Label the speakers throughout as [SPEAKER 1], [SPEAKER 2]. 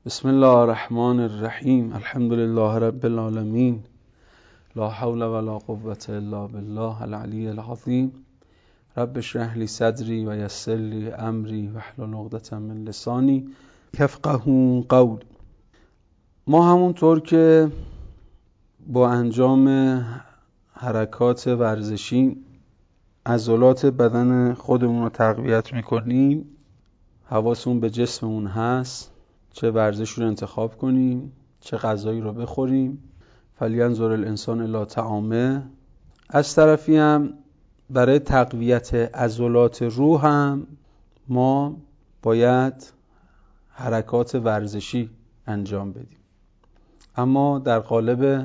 [SPEAKER 1] بسم الله الرحمن الرحیم. الحمد لله رب العالمین. لا حول ولا قوة الا بالله العلی العظیم. رب اشرح لی صدری و یسر لی امری واحلل عقدة من لسانی یفقهوا قولی. ما همونطور که با انجام حرکات ورزشی عضلات بدن خودمون رو تقویت میکنیم، حواسمون به جسممون هست، چه ورزش رو انتخاب کنیم، چه غذایی رو بخوریم، فلینظر الانسان الی طعامه. از طرفی هم برای تقویت عضلات روح هم ما باید حرکات ورزشی انجام بدیم. اما در قالب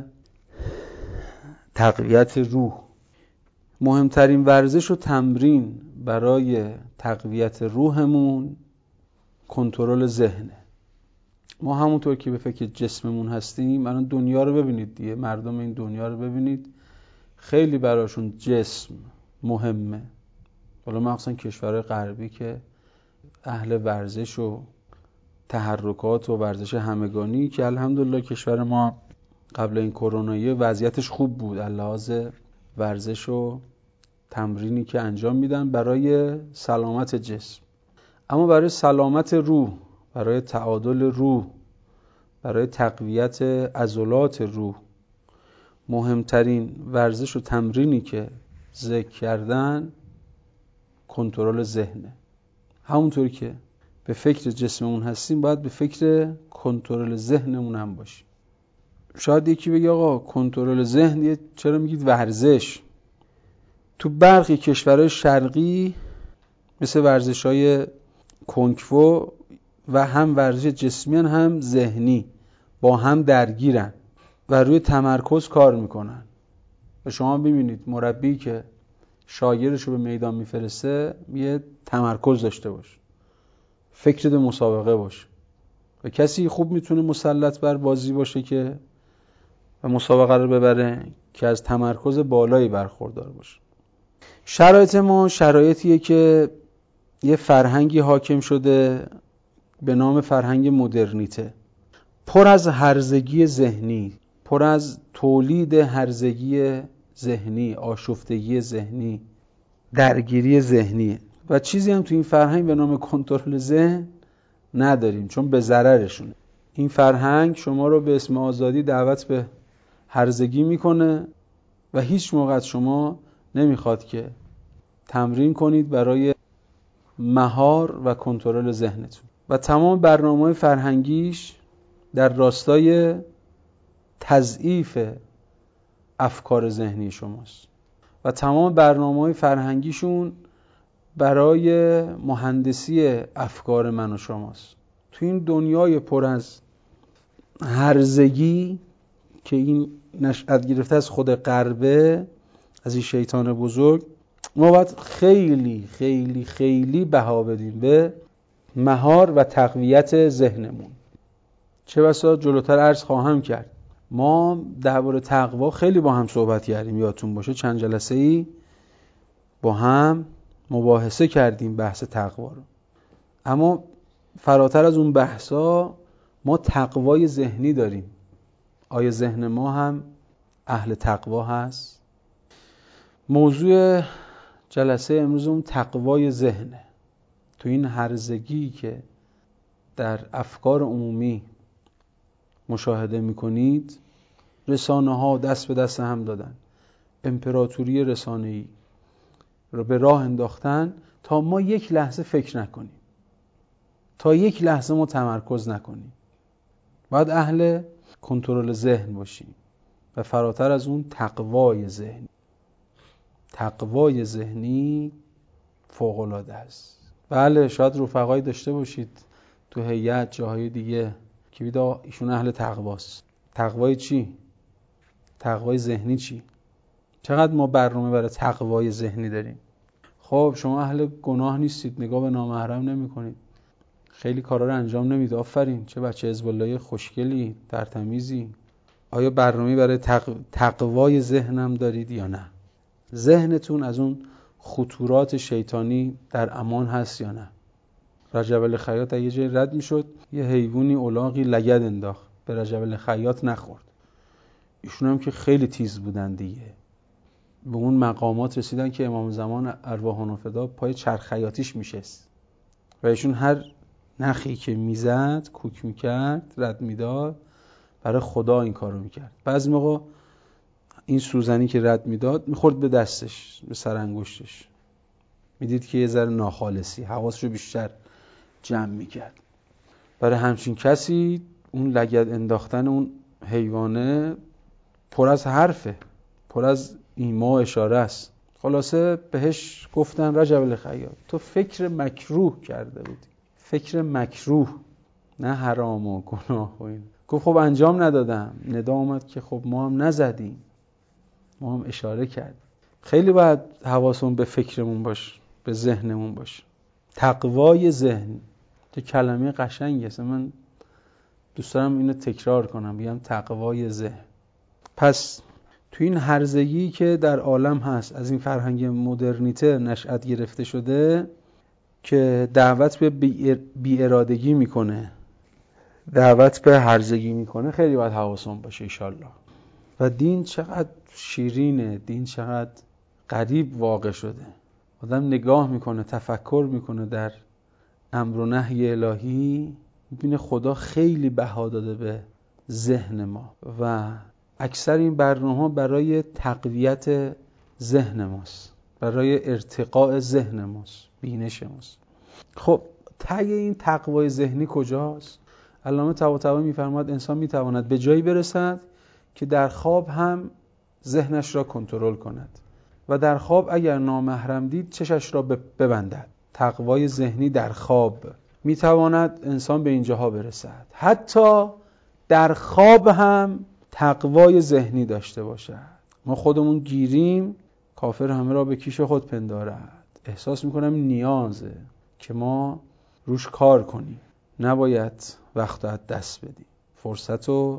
[SPEAKER 1] تقویت روح، مهمترین ورزش و تمرین برای تقویت روحمون کنترل ذهنه. ما همونطور که به فکر جسممون هستیم، الان دنیا رو ببینید دیگه، مردم این دنیا رو ببینید، خیلی براشون جسم مهمه. حالا مخصوصا کشورهای غربی که اهل ورزش و تحرکات و ورزش همگانی، که الحمدلله کشور ما قبل این کرونایی وضعیتش خوب بود لحاظ ورزش و تمرینی که انجام میدن برای سلامت جسم. اما برای سلامت روح، برای تعادل روح، برای تقویت عضلات روح، مهمترین ورزش و تمرینی که ذکر کردن کنترل ذهنه. همونطور که به فکر جسممون هستیم، باید به فکر کنترل ذهنمون هم باشیم. شاید یکی بگه آقا کنترل ذهن چرا میگید ورزش؟ تو برخی کشورهای شرقی مثل ورزش‌های کنگ‌فو و هم ورزش جسمی هم ذهنی با هم درگیرن و روی تمرکز کار میکنن. و شما ببینید مربی که شاگردش رو به میدان میفرسته، یه تمرکز داشته باش، فکر به مسابقه باش. و کسی خوب میتونه مسلط بر بازی باشه که و مسابقه رو ببره که از تمرکز بالایی برخوردار باشه. شرایط ما شرایطیه که یه فرهنگی حاکم شده به نام فرهنگ مدرنیته، پر از هرزگی ذهنی، پر از تولید هرزگی ذهنی، آشفتگی ذهنی، درگیری ذهنی. و چیزی هم تو این فرهنگ به نام کنترل ذهن نداریم، چون به ضررشونه. این فرهنگ شما رو به اسم آزادی دعوت به هرزگی میکنه و هیچ موقع از شما نمیخواد که تمرین کنید برای مهار و کنترل ذهنتون. و تمام برنامه‌های فرهنگیش در راستای تضعیف افکار ذهنی شماست و تمام برنامه‌های فرهنگیشون برای مهندسی افکار من و شماست. تو این دنیای پر از هرزگی که این نشأت گرفته از خود غربه، از این شیطان بزرگ، ما باید خیلی خیلی خیلی بها بدیم به مهار و تقویت ذهنمون. چه بسا جلوتر عرض خواهم کرد، ما درباره تقوا خیلی با هم صحبت کردیم، یادتون باشه چند جلسه ای با هم مباحثه کردیم بحث تقوا رو. اما فراتر از اون بحثا ما تقوای ذهنی داریم. آیا ذهن ما هم اهل تقوا هست؟ موضوع جلسه امروزمون تقوای ذهنه. تو این هرزگی که در افکار عمومی مشاهده میکنید، رسانه ها دست به دست هم دادن، امپراتوری رسانه‌ای رو به راه انداختن تا ما یک لحظه فکر نکنیم، تا یک لحظه ما تمرکز نکنیم. باید اهل کنترل ذهن باشیم و فراتر از اون تقوای ذهنی. تقوای ذهنی فوق‌العاده است. بله، شاید رفقایی داشته باشید تو هیئت جاهای دیگه که بیدا ایشون اهل تقواست. تقوای چی؟ تقوای ذهنی چی؟ چقدر ما برنامه برای تقوای ذهنی داریم؟ خب شما اهل گناه نیستید، نگاه به نامحرم نمی کنید، خیلی کارا رو انجام نمیدید، آفرین، چه بچه حزب اللهی خوشگلی، ترتمیزی. آیا برنامه برای تقوای ذهنم دارید یا نه؟ ذهنتون از اون خطورات شیطانی در امان هست یا نه؟ رجب الخیاط یه جای رد میشد، یه حیوانی الاغی لگد انداخت، به رجب الخیاط نخورد. ایشون هم که خیلی تیز بودن دیگه، به اون مقامات رسیدن که امام زمان ارواحانه فدا پای چرخ خیاطیش میشست و ایشون هر نخی که میزد کوک میکرد، رد میداد، برای خدا این کارو میکرد. بعضی موقع این سوزنی که رد میداد میخورد به دستش، به سر انگشتش، میدید که یه ذره ناخالصی، حواسشو بیشتر جمع میکرد. برای همچین کسی اون لگد انداختن اون حیوانه پر از حرفه، پر از ایما و اشاره است. خلاصه بهش گفتن رجب الخیاط تو فکر مکروه کرده بودی، فکر مکروه، نه حرام و گناه و این. گفت خب انجام ندادم. ندا اومد که خب ما هم نزدیم، ما هم اشاره کردیم. خیلی باید حواسمون به فکرمون باشه، به ذهنمون باشه. تقوای ذهن که کلمه قشنگه، من دوست دارم اینو تکرار کنم، بگم تقوای ذهن. پس تو این هرزگی که در عالم هست، از این فرهنگ مدرنیته نشأت گرفته شده که دعوت به بی‌ارادگی میکنه، دعوت به هرزگی میکنه، خیلی باید حواسمون باشه انشالله. و دین چقدر شیرینه، دین چقدر قریب واقع شده. آدم نگاه میکنه، تفکر میکنه در امر و نهی الهی، میبینه خدا خیلی بها داده به ذهن ما و اکثر این برنامه‌ها برای تقویت ذهن ماست، برای ارتقاء ذهن ماست، بینش ماست. خب ته این تقوای ذهنی کجاست؟ علامه طباطبایی میفرماد انسان میتواند به جایی برسد که در خواب هم ذهنش را کنترل کند و در خواب اگر نامحرم دید چشش را ببندد. تقوای ذهنی در خواب میتواند انسان به اینجاها برسد، حتی در خواب هم تقوای ذهنی داشته باشد. ما خودمون گیریم، کافر همه را به کیش خود پندارد. احساس میکنم نیازه که ما روش کار کنیم، نباید وقت رو از دست بدیم، فرصت رو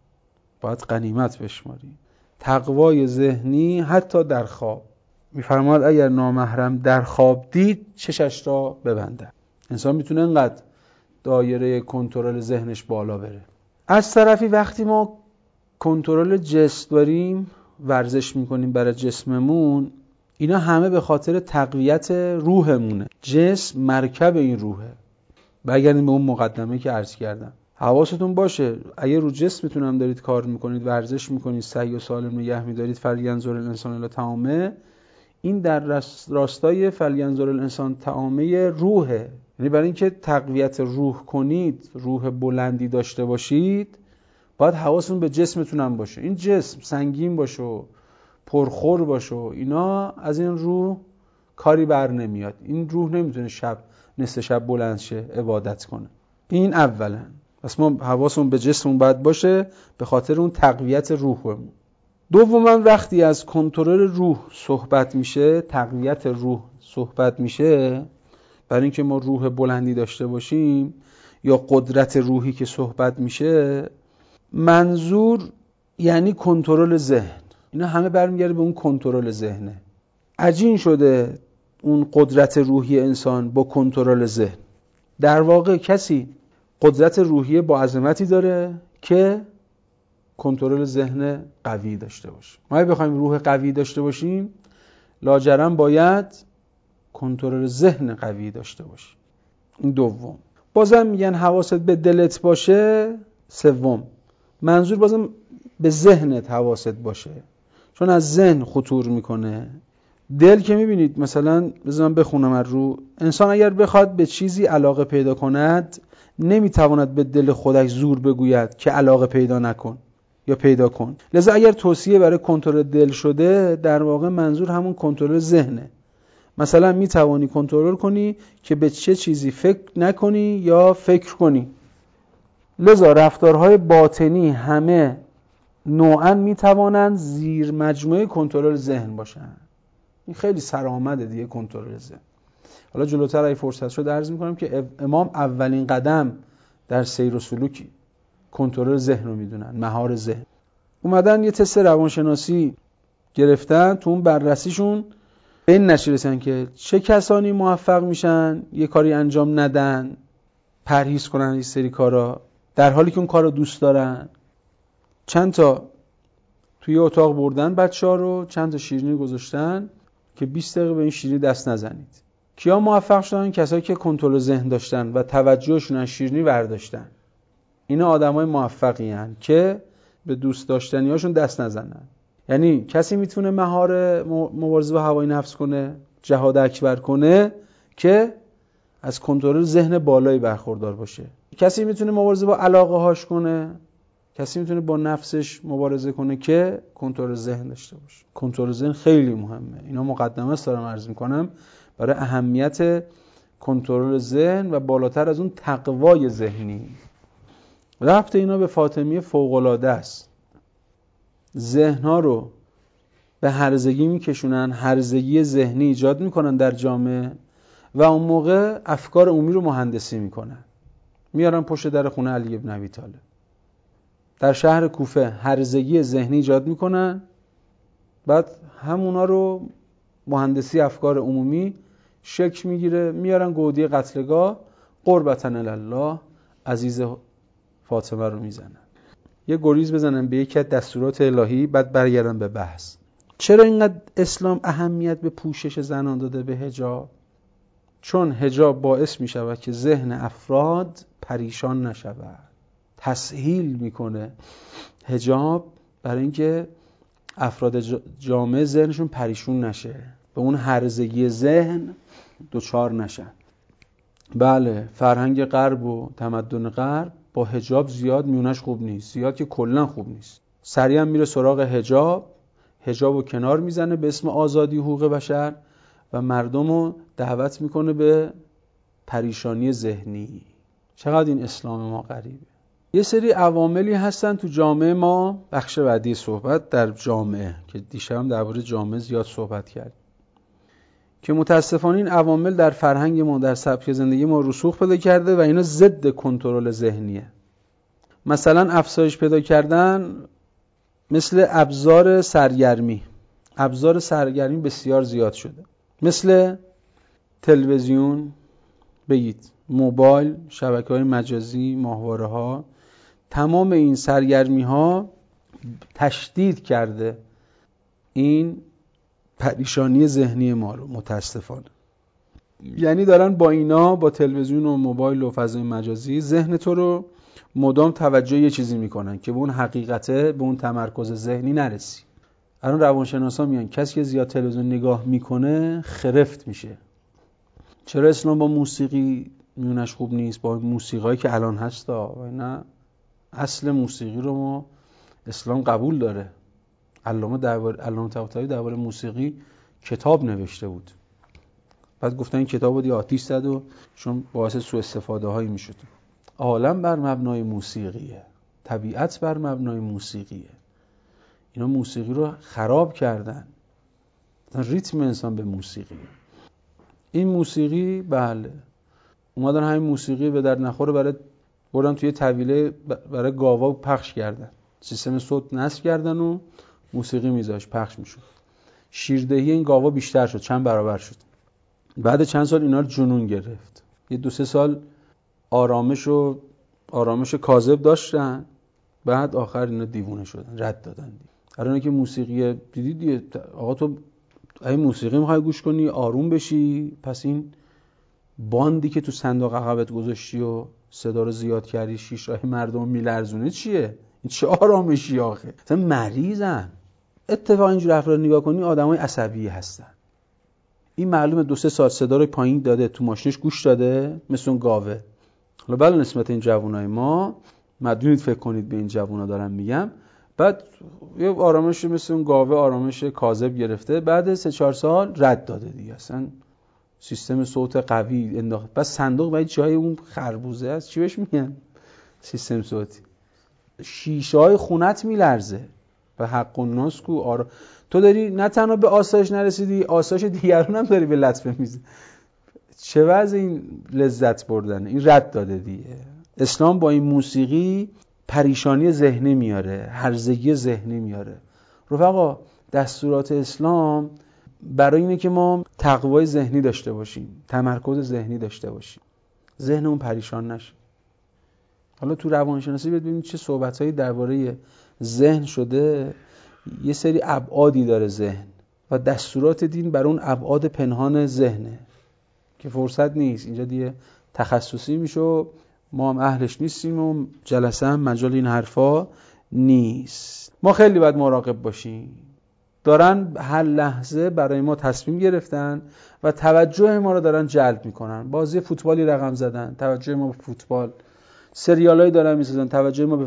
[SPEAKER 1] باید غنیمت بشماریم. تقوای ذهنی حتی در خواب، میفرماد اگر نامحرم در خواب دید چشش را ببنده. انسان میتونه انقدر دایره کنترل ذهنش بالا بره. از طرفی وقتی ما کنترل جسم داریم، ورزش میکنیم برای جسممون، اینا همه به خاطر تقویت روحمونه. جسم مرکب این روحه. برگردیم به اون مقدمه که عرض کردم. حواستون باشه اگه رو جسمتون هم دارید کار میکنید، ورزش میکنید، صحیح و سالم نگه میدارید، فلینظر الانسان الی طعامه، این در راستای فلینظر الانسان طعامه روحه. یعنی برای اینکه تقویت روح کنید، روح بلندی داشته باشید، باید حواستون به جسمتون هم باشه. این جسم سنگین باشه و پرخور باشه و اینا، از این روح کاری بر نمیاد. این روح نمیتونه نصف شب بلند شه عبادت کنه. این اولا. پس ما حواسمون به جسممون باید باشه به خاطر اون تقویت روحمون. دوما وقتی از کنترل روح صحبت میشه، تقویت روح صحبت میشه، برای اینکه ما روح بلندی داشته باشیم یا قدرت روحی که صحبت میشه، منظور یعنی کنترل ذهن. اینا همه برمیگرده به اون کنترل ذهنه. عجین شده اون قدرت روحی انسان با کنترل ذهن. در واقع کسی قدرت روحی با عظمتی داره که کنترل ذهن قوی داشته باشه. ما اگه بخوایم روح قوی داشته باشیم، لاجرم باید کنترل ذهن قوی داشته باشیم. این دوم. بازم میگن حواست به دلت باشه. سوم، منظور بازم به ذهنت حواست باشه، چون از ذهن خطور میکنه. دل که میبینید مثلا، بذارم بخونم از رو، انسان اگر بخواد به چیزی علاقه پیدا کند، نمیتواند به دل خودش زور بگوید که علاقه پیدا نکن یا پیدا کن. لذا اگر توصیه برای کنترل دل شده، در واقع منظور همون کنترل ذهنه. مثلا میتوانی کنترل کنی که به چه چیزی فکر نکنی یا فکر کنی. لذا رفتارهای باطنی همه نوعاً میتوانند زیر مجموعه کنترل ذهن باشن. این خیلی سرآمده دیگه کنترل ذهن. حالا جلوتر اگه فرصت شد عرض میکنم که امام اولین قدم در سیر و سلوکی کنترل ذهن رو میدونن، مهار ذهن. اومدن یه تست روانشناسی گرفتن، تو اون بررسیشون به این نتیجه رسیدن که چه کسانی موفق میشن یه کاری انجام ندن، پرهیز کنن این سری کارا، در حالی که اون کارو دوست دارن. چند تا توی اتاق بردن بچه‌ها رو، چند تا شیرینی گذاشتن که 20 دقیقه به این شیرینی دست نزنید. کیا موفق شدن؟ کسایی که کنترل ذهن داشتن و توجهشون از شیرینی برداشتن. اینا آدمای موفقی هستن که به دوست داشتنیاشون دست نزنن. یعنی کسی میتونه مهار مبارزه با هوای نفس کنه، جهاد اکبر کنه که از کنترل ذهن بالایی برخوردار باشه. کسی میتونه مبارزه با علاقه هاش کنه، کسی میتونه با نفسش مبارزه کنه که کنترل ذهن داشته باشه. کنترل ذهن خیلی مهمه. اینا مقدمه است دارم عرض میکنم برای اهمیت کنترل ذهن و بالاتر از اون تقوای ذهنی. ربط اینا به فاطمیه فوق‌العاده است. ذهن‌ها رو به هرزگی میکشونن، هرزگی ذهنی ایجاد میکنن در جامعه و اون موقع افکار عمومی رو مهندسی میکنن، میارن پشت در خونه علی بن ابی طالب. در شهر کوفه هرزگی ذهنی ایجاد میکنن، بعد همونا رو مهندسی افکار عمومی شکل میگیره، میارن گودی قتلگاه، قربتاً الله عزیز فاطمه رو میزنن. یه گریز بزنن به یکی از دستورات الهی، بعد برگردن به بحث. چرا اینقدر اسلام اهمیت به پوشش زنان داده، به حجاب؟ چون حجاب باعث میشود که ذهن افراد پریشان نشود. تسهیل میکنه حجاب برای اینکه افراد جامعه ذهنشون پریشون نشه، به اون هرزگی ذهن دچار نشن. بله، فرهنگ غرب و تمدن غرب با حجاب زیاد میونش خوب نیست، زیاد که کلا خوب نیست. سریع میره سراغ حجابو کنار میزنه به اسم آزادی حقوق بشر و مردمو دعوت میکنه به پریشانی ذهنی. چقدر این اسلام ما غریبه. یه سری عواملی هستن تو جامعه ما، بخش بعدی صحبت در جامعه که دیشب هم درباره جامعه زیاد صحبت کردیم، که متاسفانه این عوامل در فرهنگ ما، در سبک زندگی ما رسوخ پیدا کرده و اینا ضد کنترل ذهنیه. مثلا افزایش پیدا کردن مثل ابزار سرگرمی بسیار زیاد شده، مثل تلویزیون بگید، موبایل، شبکه‌های مجازی، ماهواره‌ها. تمام این سرگرمی‌ها تشدید کرده این پریشانی ذهنی ما رو متاسفانه. یعنی دارن با اینا، با تلویزیون و موبایل و فضای مجازی، ذهن تو رو مدام توجه یه چیزی میکنن که به اون حقیقته، به اون تمرکز ذهنی نرسی. الان روانشناسا میگن کسی که زیاد تلویزیون نگاه میکنه خرفت میشه. چرا اسلام با موسیقی میونش خوب نیست؟ با موسیقایی که الان هستا و نه، اصل موسیقی رو ما اسلام قبول داره. علامه طباطبایی درباره موسیقی کتاب نوشته بود، بعد گفتن این کتاب رو آتیش زد و چون باعث سوء استفاده هایی میشد. عالم بر مبنای موسیقیه، طبیعت بر مبنای موسیقیه. اینا موسیقی رو خراب کردن. ریتم انسان به موسیقی، این موسیقی بله اومدن همین موسیقی به در نخوره بردن توی طویله برای گاوا پخش کردن، سیستم صوت نصب کردن و موسیقی میذاش پخش میشد. شیردهی این گاوا بیشتر شد، چند برابر شد. بعد چند سال اینا رو جنون گرفت. یه 2-3 سال آرامش کاذب داشتن، بعد آخر اینا دیوونه شدن، رد دادن. الان که موسیقی دیدی آقا تو این موسیقی میخوای گوش کنی آروم بشی، پس این باندی که تو صندوق عقبت گذاشتی و صدا رو زیاد کردی، شیشه‌های مردم میلرزونه، چیه این؟ چه آرامشی آخه؟ مثلا مریضن. اتفاقا اینجور افراد نگاه کنی آدمای عصبی هستن. این معلومه 2-3 سال صدا رو پایین داده، تو ماشینش گوش داده، مثل اون گاوه. حالا بله نسبت این جوانای ما مدونید فکر کنید به این جوانا دارم میگم، بعد یه آرامش مثل اون گاوه، آرامش کاذب گرفته، بعد 3-4 سال رد داده دیگه، اصلا سیستم صوت قوی انداخت. بس صندوق باید جای اون خربوزه است، چی بهش میگن؟ سیستم صوتی. شیشه‌های خونت میلرزه. و حق الناس کو تو داری نه تنها به آسایش نرسیدی، آسایش دیگران هم داری به لطمه میزنی. چه وضع این لذت بردن؟ این رد داده دیگه. اسلام با این موسیقی پریشانی ذهنی میاره، هرزگی ذهنی میاره. رفقا دستورات اسلام برای اینه که ما تقوای ذهنی داشته باشیم، تمرکز ذهنی داشته باشیم، ذهنمون پریشان نشه. حالا تو روانشناسی ببینید چه صحبت‌هایی درباره ذهن شده. یه سری ابعادی داره ذهن و دستورات دین بر اون ابعاد پنهان ذهنه که فرصت نیست اینجا دیگه تخصصی میشه و ما هم اهلش نیستیم و جلسه هم مجال این حرفا نیست. ما خیلی باید مراقب باشیم. دارن هر لحظه برای ما تصمیم گرفتن و توجه ما رو دارن جلب میکنن. بازی فوتبالی رقم زدن، توجه ما به فوتبال. سریالایی دارن میسازن، توجه ما به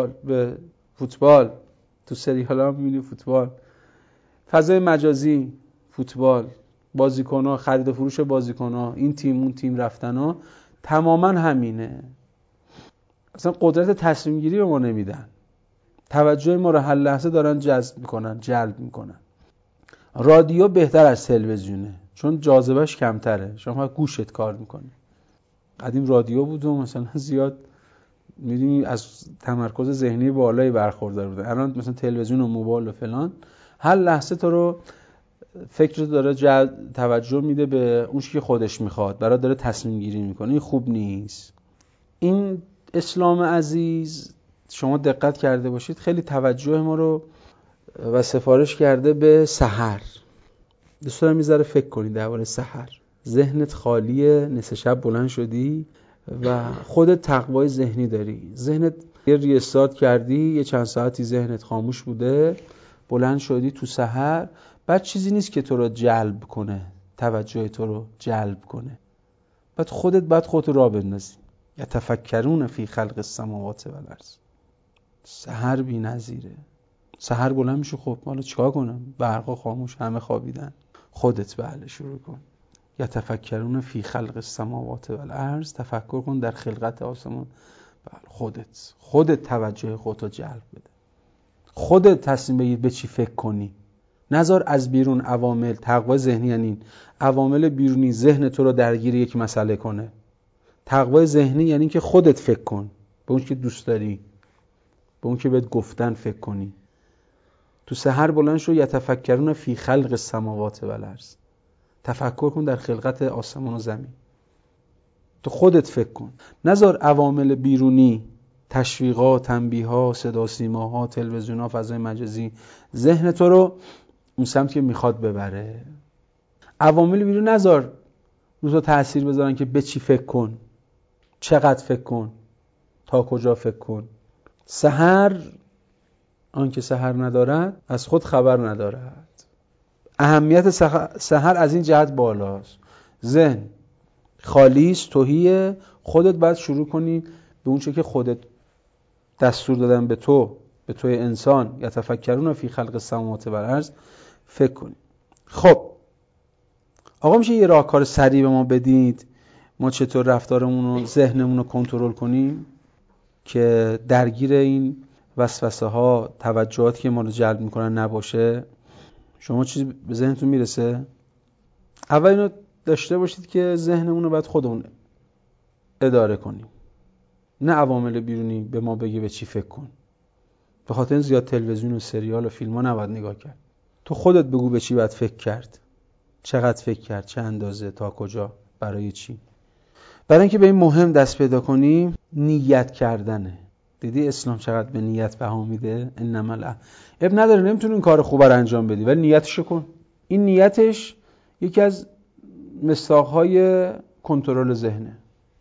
[SPEAKER 1] فوتبال. تو سریالا میبینی فوتبال. فضای مجازی فوتبال، بازیکن‌ها، خرید و فروش بازیکن‌ها، این تیم اون تیم رفتن‌ها، تماما همینه. اصلا قدرت تصمیم گیری به ما نمیدن. توجه ما رو هر لحظه دارن جذب میکنن، جلب میکنن. رادیو بهتر از تلویزیونه چون جاذبهش کمتره، شما گوشت کار میکنه. قدیم رادیو بود و مثلا زیاد میدونی از تمرکز ذهنی بالایی برخوردار بوده. الان مثلا تلویزیون و موبایل و فلان هر لحظه تو رو فکر داره توجه میده به اون چیزی که خودش میخواد، برای داره تصمیم گیری میکنه. این خوب نیست. این اسلام عزیز شما دقت کرده باشید خیلی توجه ما رو و سفارش کرده به سحر. دوست دارم میذاره فکر کنید درباره سحر. ذهنت خالیه، نصف شب بلند شدی و خودت تقوای ذهنی داری. ذهنت یه ریستارت کردی، یه چند ساعتی ذهنت خاموش بوده، بلند شدی تو سحر. بعد چیزی نیست که تو رو جلب کنه، توجه تو رو جلب کنه. بعد خودت رو راه بندازی. یتفکرون فی خلق السماوات و الارض. سحر بی‌نظیره. سحر بلند میشه، خب حالا چیکار کنم؟ برقا خاموش، همه خوابیدن. خودت بله شروع کن. یتفکرون فی خلق السماوات و الارض. تفکر کن در خلقت آسمان. بله خودت توجه خودت رو جلب بده. خودت تصمیم بگیر به چی فکر کنی. نذار از بیرون عوامل، تقوای ذهنی یعنی عوامل بیرونی ذهن تو رو درگیر یک مسئله کنه. تقوای ذهنی یعنی که خودت فکر کن به اون که دوست داری، به اون که بهت گفتن فکر کنی. تو سحر بلند شو، یتفکرون فی خلق السماوات و الارض. تفکر کن در خلقت آسمان و زمین. تو خودت فکر کن. نذار عوامل بیرونی، تشویقات، تنبیه‌ها، صدا سیماها، تلویزیون‌ها، فضای مجازی ذهن تو رو اون سمت که میخواد ببره. عوامل بیرون نذار رو تو تأثیر بذارن که به چی فکر کن، چقدر فکر کن، تا کجا فکر کن. سحر آنکه سحر ندارد از خود خبر ندارد. اهمیت سحر از این جهت بالاست. ذهن خالیست، تهیه. خودت باید شروع کنی به اون چه که خودت دستور دادن به توی انسان، یتفکرون فی خلق السماوات و الارض فکر کنی. خب آقا میشه یه راهکار سریع به ما بدید ما چطور رفتارمون و ذهنمون رو کنترل کنیم که درگیر این وسوسه ها، توجهاتی که ما رو جلب میکنن نباشه؟ شما چیزی به ذهنتون میرسه؟ اول اینو داشته باشید که ذهنمون رو باید خودمون اداره کنیم، نه عوامل بیرونی به ما بگه به چی فکر کن. به خاطر این زیاد تلویزیون و سریال و فیلم ها نباید نگاه کرد. تو خودت بگو به چی باید فکر کرد، چقدر فکر کرد، چه اندازه، تا کجا، برای چی. برای اینکه به این مهم دست پیدا کنیم نیت کردنه. دیدی اسلام چقدر به نیت بها میده؟ انما اب نداره، نمیتونی این کار خوبه رو انجام بدی ولی نیتشو کن. این نیتش یکی از مصداق‌های کنترل ذهنه.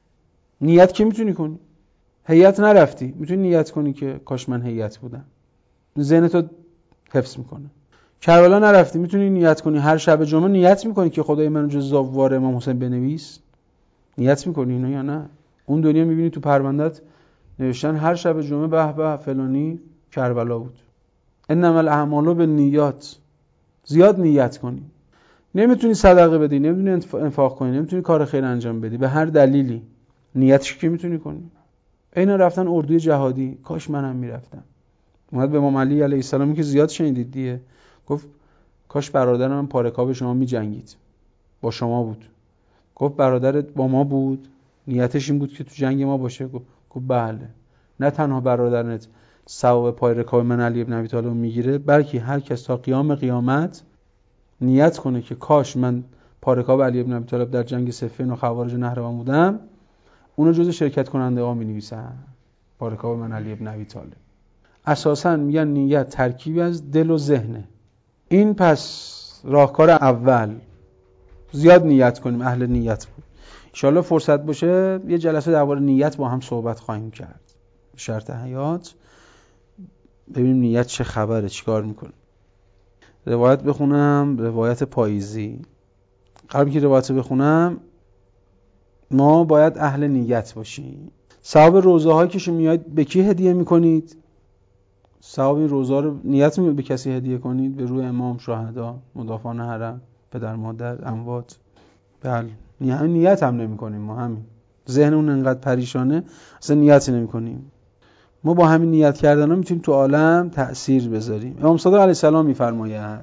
[SPEAKER 1] نیت که میتونی کنی. هیئت نرفتی، میتونی نیت کنی که کاش من هیئت بودم. ذهنتو حفظ میکنه. کربلا نرفتی، میتونی نیت کنی هر شب جمعه نیت میکنی که خدای من جز زاوار امام حسین بنویس. نیت میکنی اینا یا نه؟ اون دنیا میبینی تو پرونده‌ات نوشتن هر شب جمعه به به فلانی کربلا بود. انما الاعمال بالنیات. زیاد نیت کنی. نمیتونی صدقه بدی، نمیتونی انفاق کنی، نمیتونی کار خیر انجام بدی به هر دلیلی، نیتش که میتونی کنی. اینا رفتن اردوی جهادی، کاش منم میرفتم. اومد به امام علی علیه السلام که زیاد شنیدید دیگه، گفت کاش برادرم پارکاب شما میجنگید، با شما بود. گفت برادرت با ما بود، نیتش این بود که تو جنگ ما باشه. گفت بله. نه تنها برادرت ثواب پای رکاب من علی ابن ابی طالب میگیره، بلکه هر کس تا قیام قیامت نیت کنه که کاش من پارکاب علی بن ابی طالب در جنگ صفین و خوارج نهروان بودم، اونو جز شرکت کننده ها می‌نویسن، پارکاب من علی بن ابی طالب. اساساً میگن نیت ترکیبی از دل و ذهنه. این پس راهکار اول، زیاد نیت کنیم، اهل نیت بود. انشالله فرصت باشه یه جلسه درباره نیت با هم صحبت خواهیم کرد، شرط حیات، ببینیم نیت چه خبره، چیکار میکنه. روایت بخونم، روایت پاییزی. قبل که روایت بخونم، ما باید اهل نیت باشیم. ثواب روزه هایی که میاد به کی هدیه میکنید؟ ثواب این روزه رو نیت میاد به کسی هدیه کنید؟ به روح امام، شهدا، مضافان حرم، پدر مادر، اموات. بله، نیت هم نمی کنیم ما، همین ذهنمون انقدر پریشانه اصلا نیت نمی کنیم. ما با همین نیت کردن ها میتونیم تو عالم تأثیر بذاریم. امام صادق علیه السلام میفرماید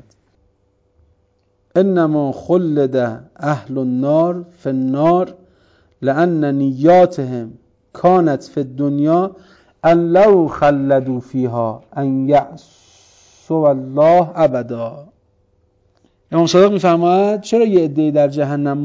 [SPEAKER 1] انما خلد اهل النار فی النار لان نیاتهم کانت فی الدنیا ان لو خلدوا فیها ان یعصوا الله ابدا. امام صادق میفرماید چرا یه عده‌ای در جهنم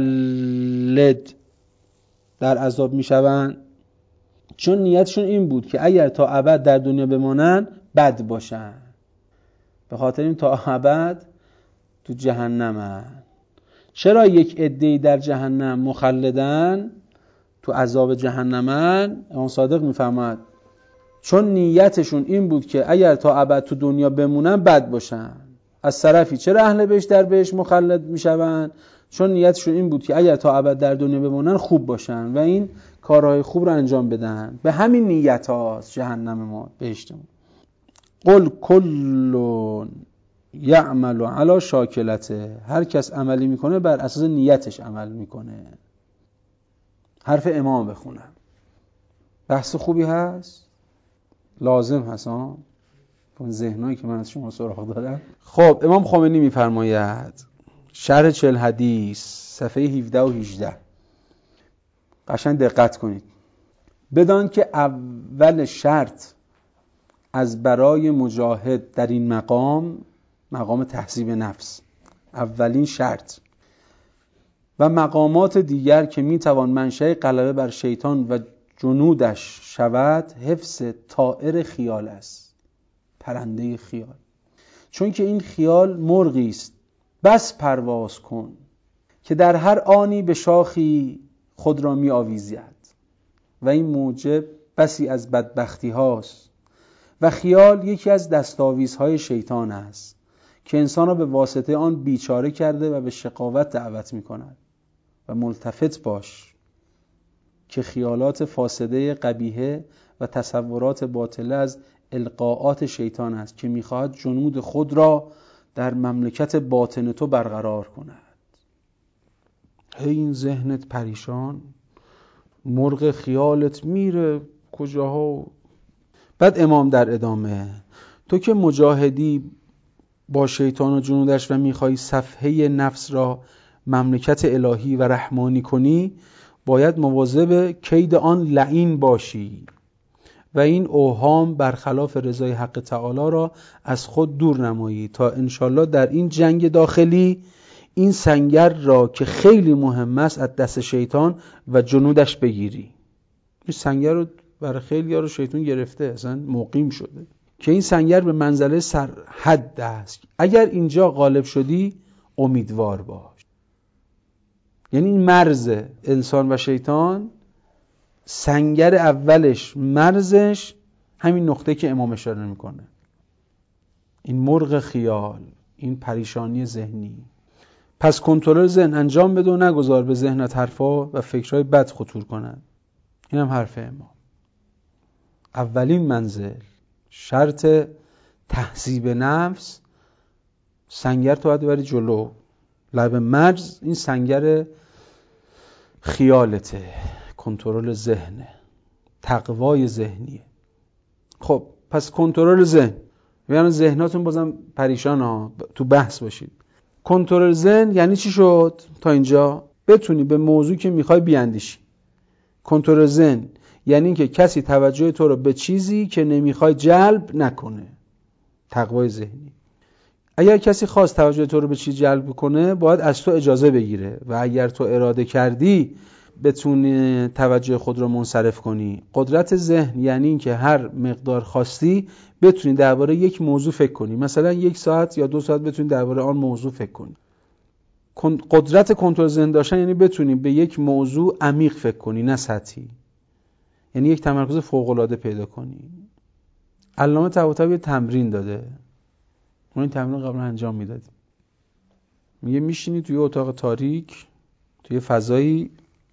[SPEAKER 1] مخلد در عذاب میشوند؟ چون نیتشون این بود که اگر تا ابد در دنیا بمانن بد باشن، به خاطر این تا ابد تو جهنمن. چرا یک عده‌ای در جهنم مخلدن، تو عذاب جهنمن؟ امام صادق میفرماید چون نیتشون این بود که اگر تا ابد تو دنیا بمونن بد باشن. از طرفی چرا اهل بهشت در بهشت مخلد میشوند؟ چون نیتشون این بود که اگر تا ابد در دنیا بمونن خوب باشن و این کارهای خوب رو انجام بدن. به همین نیت هاست جهنم ما، بهشت ما. قل کل یعمل علی شاکلته، هر کس عملی میکنه بر اساس نیتش عمل میکنه. حرف امام بخونم، بحث خوبی هست، لازم هست ها، اون ذهنایی که من از شما سراغ دارم. خب امام خمینی میفرماید شرح 40 حدیث صفحه 17 و 18، قشنگ دقت کنید. بدان که اول شرط از برای مجاهد در این مقام تهذیب نفس، اولین شرط، و مقامات دیگر که میتوان منشأ غلبه بر شیطان و جنودش شود، حفظ طائر خیال است، پرنده خیال. چون که این خیال مرغی است بس پرواز کن که در هر آنی به شاخی خود را می آویزد و این موجب بسی از بدبختی هاست. و خیال یکی از دستاویزهای شیطان است که انسان را به واسطه آن بیچاره کرده و به شقاوت دعوت می کند. و ملتفت باش که خیالات فاسده قبیحه و تصورات باطله از القاءات شیطان است که می‌خواهد جنود خود را در مملکت باطن تو برقرار کند. این ذهنت پریشان، مرغ خیالت میره کجاها. بعد امام در ادامه تو که مجاهدی با شیطان و جنودش و می‌خوای صفحه نفس را مملکت الهی و رحمانی کنی، باید مواظب کید آن لعین باشی و این اوهام برخلاف رضای حق تعالی را از خود دور نمایی تا انشالله در این جنگ داخلی این سنگر را که خیلی مهم است از دست شیطان و جنودش بگیری. این سنگر رو برای خیلی ها رو شیطان گرفته، اصلا مقیم شده که این سنگر به منزله سرحد است. اگر اینجا غالب شدی امیدوار باش. یعنی این مرز انسان و شیطان، سنگر اولش، مرزش همین نقطه که امام اشاره میکنه، این مرغ خیال، این پریشانی ذهنی. پس کنترل ذهن انجام بده و نگذار به ذهنت حرفا و فکرهای بد خطور کنند. این هم حرف امام. اولین منزل، شرط تهذیب نفس، سنگر تو باید ببری جلو، لب مرز این سنگر خیالته، کنترل ذهنه، تقوای ذهنیه. خب پس کنترل ذهن، یعنی ذهناتون بازم پریشان ها، تو بحث باشید. کنترل ذهن یعنی چی شد تا اینجا؟ بتونی به موضوعی که میخوای بیاندیشی. کنترل ذهن یعنی این که کسی توجه تو رو به چیزی که نمیخوای جلب نکنه، تقوای ذهنی. اگر کسی خواست توجه تو رو به چی جلب کنه باید از تو اجازه بگیره و اگر تو اراده کردی بتونی توجه خود رو منصرف کنی. قدرت ذهن یعنی این که هر مقدار خواستی بتونی درباره یک موضوع فکر کنی، مثلا 1 ساعت یا 2 ساعت بتونی درباره آن موضوع فکر کنی. قدرت کنترل ذهن داشتن یعنی بتونی به یک موضوع عمیق فکر کنی، نه سطحی، یعنی یک تمرکز فوق‌العاده پیدا کنی. علامه طباطبایی تمرین داده، ما این تمرین قبلا انجام میدادیم. میگه میشینی توی اتاق تاریک، توی فضایی،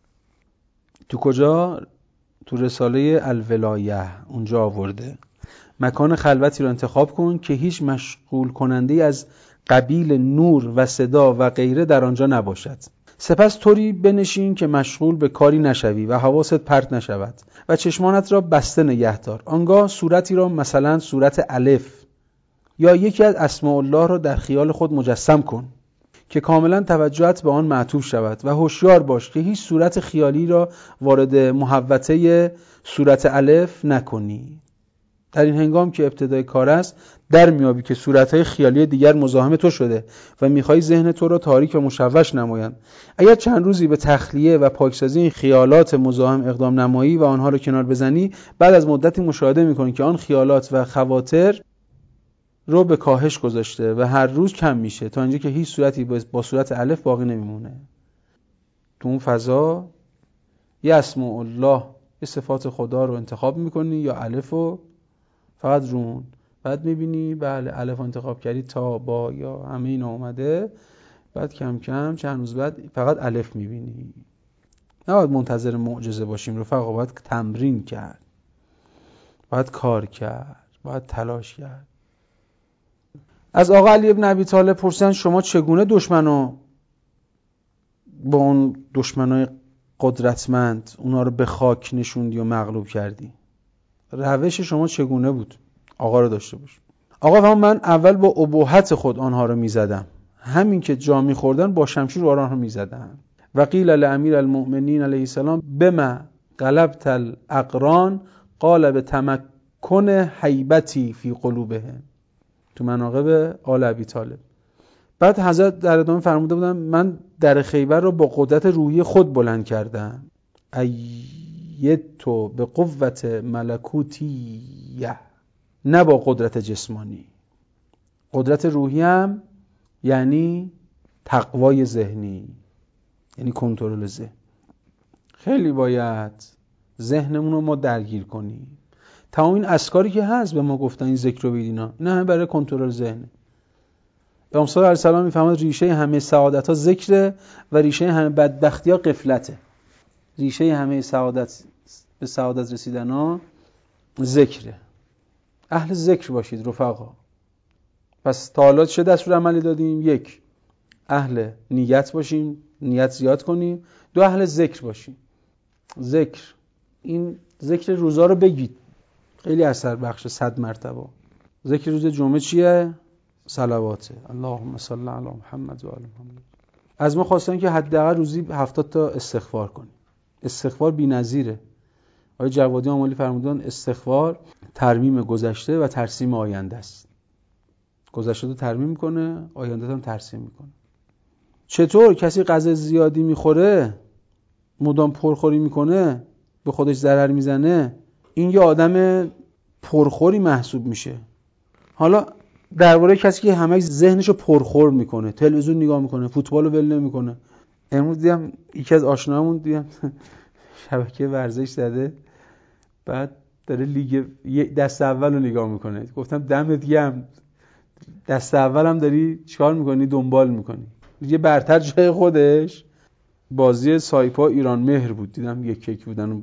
[SPEAKER 1] تو کجا؟ تو رساله الولایه اونجا آورده مکان خلوتی رو انتخاب کن که هیچ مشغول کننده از قبیل نور و صدا و غیره در آنجا نباشد. سپس طوری بنشین که مشغول به کاری نشوی و حواست پرت نشود و چشمانت را بسته نگه دار. آنگاه صورتی را، مثلا صورت الف یا یکی از اسماء الله را در خیال خود مجسم کن که کاملا توجهت به آن معطوف شود و هوشیار باش که هیچ صورت خیالی را وارد محوطه صورت الف نکنی. در این هنگام که ابتدای کار است در میابی که صورتهای خیالی دیگر مزاحم تو شده و میخوای ذهن تو را تاریک و مشوش نمایند. اگر چند روزی به تخلیه و پاکسازی این خیالات مزاحم اقدام نمایی و آنها را کنار بزنی، بعد از مدتی مشاهده میکنی که آن خیالات و خواطر رو به کاهش گذاشته و هر روز کم میشه تا اینجا که هیچ صورتی با صورت الف باقی نمیمونه. تو اون فضا یه اسماء الله، یه صفات خدا رو انتخاب میکنی یا الف رو فقط رون، بعد میبینی بله الف انتخاب کردی تا با یا همه اینا اومده، بعد کم کم چند روز بعد فقط الف میبینی. نباید منتظر معجزه باشیم رفقا، باید تمرین کرد، باید کار کرد، باید تلاش کرد. از آقا علی ابن ابی طالب پرسیدن شما چگونه دشمنو با اون دشمنای قدرتمند اونا رو به خاک نشوندی و مغلوب کردی؟ روش شما چگونه بود؟ آقا رو داشته باش. آقا فرمود من اول با ابهت خود آنها رو میزدم، همین که جا میخوردن با شمشیر آنها رو میزدم. و قیل لامیر المؤمنین علیه السلام بما غلبت الاقران قال بتمکن هیبتی فی قلوبهم، تو مناقب آل ابی طالب. بعد حضرت در ادامه فرموده بودن من در خیبر رو با قدرت روحی خود بلند کردم. ایتو به قوت ملکوتیه، نه با قدرت جسمانی. قدرت روحی هم یعنی تقوای ذهنی، یعنی کنترل ذهن. خیلی باید ذهنمون رو ما درگیر کنیم. تمام این اسکاری که هست به ما گفتن این ذکر و بیدینا، اینا همه برای کنترل ذهنه. امام صادق علیه السلام میفهمد ریشه همه سعادت ها ذکره و ریشه همه بدبختی ها غفلته. ریشه همه سعادت به سعادت رسیدن ها ذکره. اهل ذکر باشید رفقا. پس تا حالا چه دستور عملی دادیم؟ 1 اهل نیت باشیم، نیت زیاد کنیم. 2 اهل ذکر باشیم. ذکر، این ذکر روزا رو بگید، خیلی اثر بخش 100 مرتبه. ذکر روز جمعه چیه؟ صلواته. اللهم صل علی محمد و آل محمد. از ما خواستن که حداقل روزی 70 تا استغفار کنیم. استغفار بی‌نظیره. آقای جوادی آملی فرمودن استغفار ترمیم گذشته و ترسیم آینده است. گذشته رو ترمیم میکنه، آینده هم ترسیم میکنه. چطور کسی غذا زیادی میخوره، مدام پرخوری میکنه، به خودش ضرر میزنه، این یه آدم پرخوری محسوب میشه. حالا درباره کسی که همه ذهنشو پرخور میکنه، تلویزیون نگاه میکنه، فوتبال رو ول نمیکنه. امروز دیدم یکی از آشناهامون دیدم شبکه ورزش زده، بعد داره لیگ دست اول رو نگاه میکنه. گفتم دمت گرم، دست اول هم داری چیکار میکنی؟ دنبال میکنی. لیگ برتر جای خودش بازی سایپا ایران مهر بود، دیدم 1-1 بودن.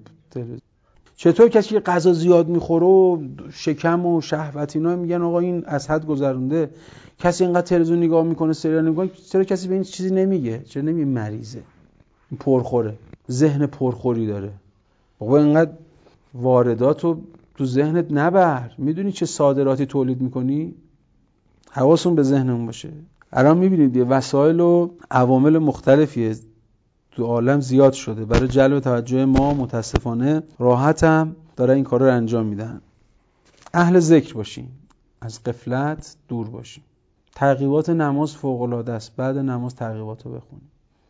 [SPEAKER 1] چطور کسی که غذا زیاد میخوره و شکم و شهوت اینا میگن آقا این از حد گذرونده، کسی اینقدر تلویزیون نگاه میکنه، سریال نگاه، چرا کسی به این چیزی نمیگه؟ چرا نمیگه مریضه، پرخوره، ذهن پرخوری داره؟ بابا اینقدر وارداتو تو ذهنت نبر، میدونی چه صادراتی تولید میکنی؟ حواسون به ذهنمون باشه. الان میبینید وسایل و عوامل مختلفیه تو عالم زیاد شده برای جلب توجه ما، متاسفانه راحت هم داره این کارا رو انجام میدن. اهل ذکر باشیم، از غفلت دور باشیم. تعقیبات نماز فوق‌العاده است. بعد نماز تعقیبات رو بخونیم،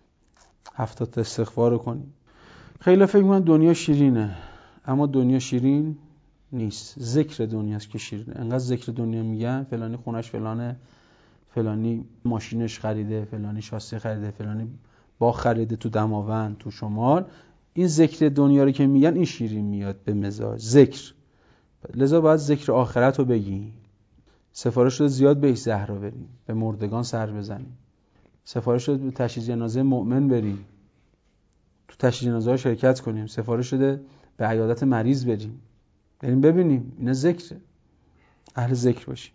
[SPEAKER 1] 70 تا استغفار رو کنیم. خیلی فکر می‌کنن دنیا شیرینه، اما دنیا شیرین نیست. ذکر دنیاست که شیرینه. انقدر ذکر دنیا میگن فلانی خونش فلانه، فلانی ماشینش خریده، فلانی شاسی خریده، فلانی باغ خریده تو دماوند، تو شمال. این ذکر دنیا رو که میگن این شیرین میاد به مزاج ذکر. لذا باید ذکر آخرت رو بگی. سفارش شده زیاد بهش زهرا بریم، به مردگان سر بزنیم. سفارش شده به تشییع جنازه مؤمن بریم، تو تشییع جنازه ها شرکت کنیم. سفارش شده به عیادت مریض بریم ببینیم. اینا ذکره. اهل ذکر باشیم،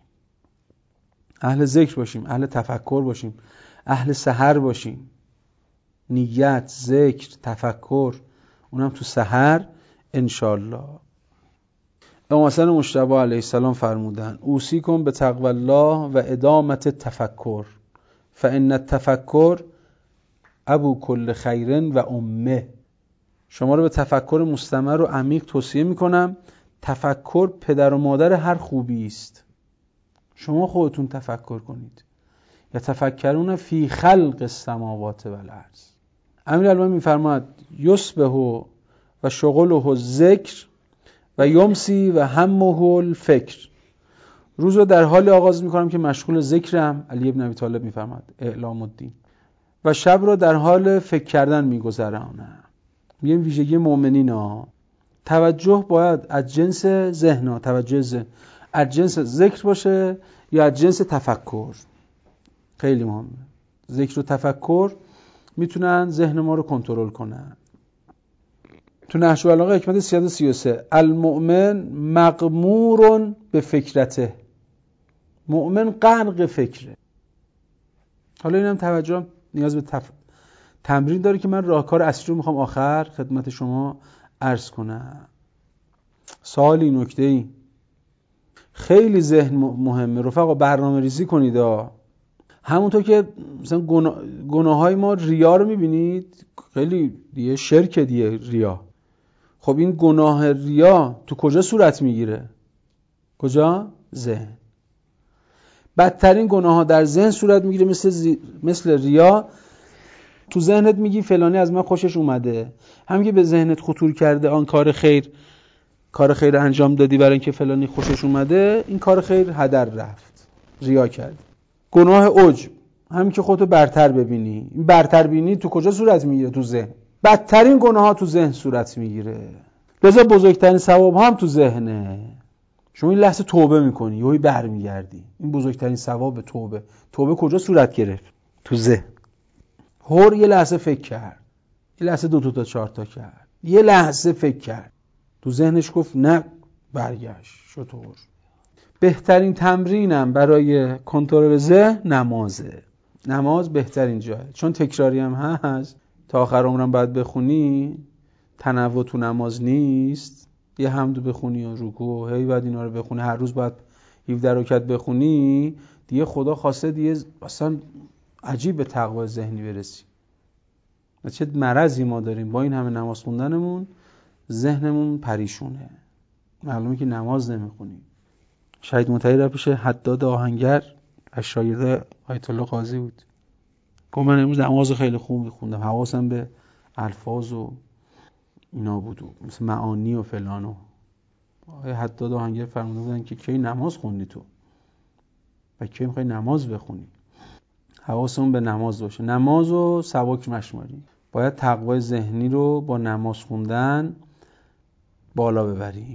[SPEAKER 1] اهل ذکر باشیم، اهل تفکر باشیم، اهل سحر باشیم. نیت، ذکر، تفکر، اونم تو سحر انشالله. امام حسن مجتبی علیه السلام فرمودن اوصیکم بتقوی الله و ادامت تفکر فان التفکر ابو کل خیر و امه. شما رو به تفکر مستمر و عمیق توصیه میکنم. تفکر پدر و مادر هر خوبی است. شما خودتون تفکر کنید. یا تفکرون فی خلق السماوات و الارض. امیرالمومنین میفرماید یصبح و شغله ذکر و یمسی و همه الفکر. روز رو در حال آغاز میکنم که مشغول ذکرم، علی ابن ابی طالب میفرماید اعلام الدین، و شب رو در حال فکر کردن میگذرانم. میگم ویژگی مؤمنین ها. توجه باید از جنس ذهن ها، توجه ذهن از جنس ذکر باشه یا از جنس تفکر. خیلی مهمه. ذکر و تفکر میتونن ذهن ما رو کنترل کنن. تو نهج البلاغه حکمت 333 المؤمن مغمور به فکرته. مؤمن غرق فکره. حالا اینم توجه نیاز به تمرین داره که من راهکار اصلی رو میخوام آخر خدمت شما عرض کنم. سوالی، نکته‌ای؟ خیلی ذهن مهمه رفقا. برنامه ریزی کنید. همونطور که مثلا گناههای ما، ریا رو میبینید خیلی دیگه شرک دیگه ریا. خب این گناه ریا تو کجا صورت میگیره؟ کجا؟ ذهن. بدترین گناه ها در ذهن صورت میگیره. مثل ریا. تو ذهنت میگی فلانی از من خوشش اومده، همین که به ذهنت خطور کرده آن کار خیر انجام دادی برای اینکه فلانی خوشش اومده، این کار خیر هدر رفت، ریا کردی. گناه عجب، همین که خودتو برتر ببینی. این برتر بینی تو کجا صورت میگیره؟ تو ذهن. بدترین گناه ها تو ذهن صورت میگیره. لذا بزرگترین ثواب هم تو ذهنه. شما این لحظه توبه میکنی، یهو برمیگردی. این بزرگترین ثواب توبه. توبه کجا صورت گرفت؟ تو ذهن. هور یه لحظه فکر کرد، یه لحظه 2 تا 4 تا کرد، یه لحظه فکر کرد، تو ذهنش گفت نه، برگشت شطور. بهترین تمرینم برای کنترل ذهن نمازه. نماز بهترین جایه، چون تکراری هم هست. تا آخر عمرم باید بخونی. تنوع تو نماز نیست. یه حمد بخونی و رکوع، هی بعد اینا رو بخونی، هر روز باید 17 رکعت بخونی. دیگه خدا خواسته دیگه اصلا عجیب به تقوی ذهنی برسی. چه مرضی ما داریم با این همه نماز خوندنمون ذهنمون پریشونه. معلومه که نماز نمیخونیم. شهید مطهری را پیش حداد آهنگر از شاگرد آیت الله قاضی بود. گفت من امروز نماز خیلی خوب میخوندم، حواسم به الفاظ و اینا بود، مثل معانی و فلان. و حداد آهنگر فرموده بودن که کی نماز خوندی تو و کی میخوای نماز بخونی؟ حواسمون به نماز باشه. نمازو سبک مشماریم. باید تقوای ذهنی رو با نماز خوندن بالا ببریم.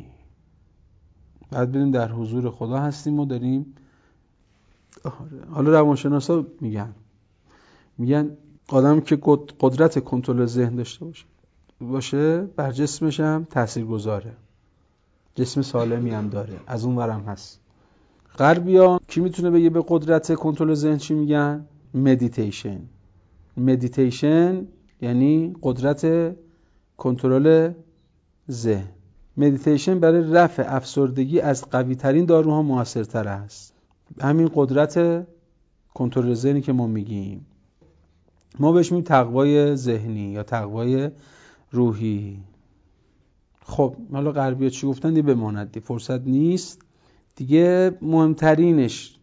[SPEAKER 1] بعد بدیم در حضور خدا هستیم و داریم. حالا روانشناسا میگن آدم که قدرت کنترل ذهن داشته باشه بر جسمش هم تاثیرگذاره. جسم سالمی هم داره. از اون ورم هست. غربی‌ها کی میتونه بگه به قدرت کنترل ذهن چی میگن؟ مدیتیشن یعنی قدرت کنترل ذهن. مدیتیشن برای رفع افسردگی از قوی ترین داروها موثرتر است. همین قدرت کنترل ذهنی که ما میگیم، ما بهش میگیم تقوای ذهنی یا تقوای روحی. خب حالا غربی‌ها چی گفتن؟ دی بماند، دی فرصت نیست دیگه. مهمترینش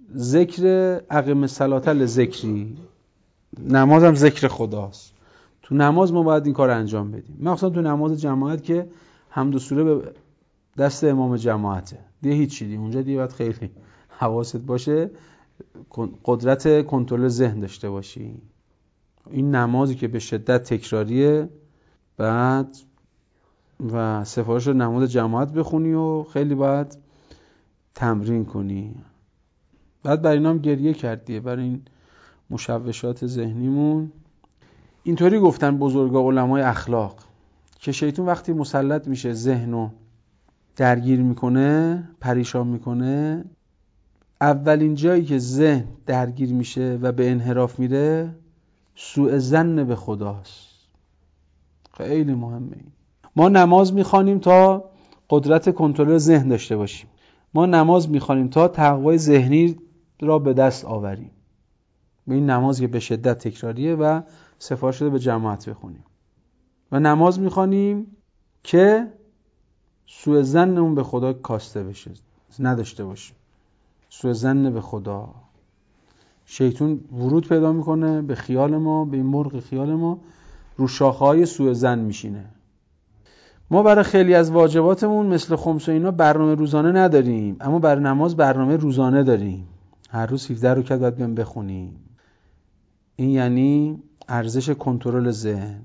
[SPEAKER 1] ذکر اقیم الصلاة ذکری، نماز هم ذکر خداست. تو نماز ما باید این کار انجام بدیم، مخصوصا تو نماز جماعت که حمد و سوره به دست امام جماعته دیگه، هیچی دیگه اونجا دیگه باید خیلی حواست باشه، قدرت کنترل ذهن داشته باشی. این نمازی که به شدت تکراریه، بعد و سفارش نماز جماعت بخونی و خیلی باید تمرین کنی. بعد برای اینا هم گریه کردیه، برای این مشوشات ذهنیمون. اینطوری گفتن بزرگا علمای اخلاق که شیطان وقتی مسلط میشه ذهنو درگیر میکنه، پریشان میکنه، اولین جایی که ذهن درگیر میشه و به انحراف میره سوء ظن به خداست. خیلی مهمه این. ما نماز میخوانیم تا قدرت کنترل ذهن داشته باشیم. ما نماز میخوانیم تا تقوای ذهنی را به دست آوریم. به این نماز که به شدت تکراریه و سفارش شده به جماعت بخونیم. و نماز میخوانیم که سوء ظنمون به خدا کاسته بشه، نداشته باشیم. سوء ظن به خدا. شیطان ورود پیدا میکنه به خیال ما، به این مرغ خیال ما، رو شاخه‌های سوء ظن میشینه. ما برای خیلی از واجباتمون مثل خمس و اینا برنامه روزانه نداریم، اما برای نماز برنامه روزانه داریم. هر روز 17 رکعت باید بیام بخونیم. این یعنی ارزش کنترل ذهن.